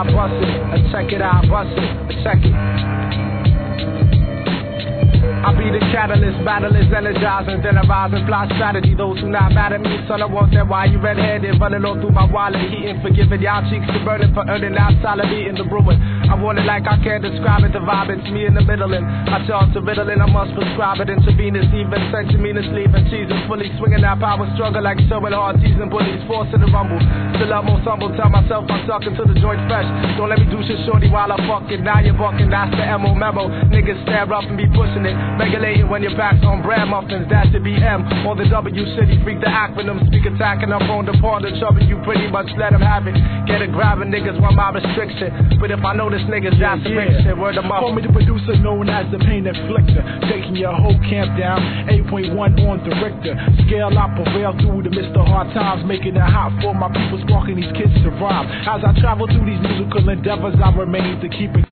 I bust it. Check it out, bust it. Check it. I be the catalyst, battlers, energizing, then arising, plot strategy. Those who not mad at me, son, I want that. Why you red-handed, running all through my wallet, heating, forgiving y'all cheeks to burning for earning out solid, eating the brewing. I want it like I can't describe it, the vibe, it's me in the middle, and I charge the riddle, and I must prescribe it, intravenous, even centimeters, leaving cheese and fully swinging that power, struggle like showing hard teasing bullies, forcing the rumble. Still up most humble, tell myself I'm sucking to the joint fresh. Don't let me do shit shorty while I'm fucking. Now you're bucking, that's the MO memo. Niggas stare up and be pushing it. Regulating when your back's on bread muffins, that's the BM. Or the W city, freak the acronym. Speak attacking up on the pawn, the trouble you pretty much let them have it. Get it grabbing niggas want my restriction. But if I know this niggas, that's the big shit. Word of mouth. Call me the producer known as the pain inflictor. Taking your whole camp down, 8.1 on the Richter. Scale I prevail through the midst of hard times, making it hot for my people, sparking these kids to rhyme. As I travel through these musical endeavors, I remain to keep it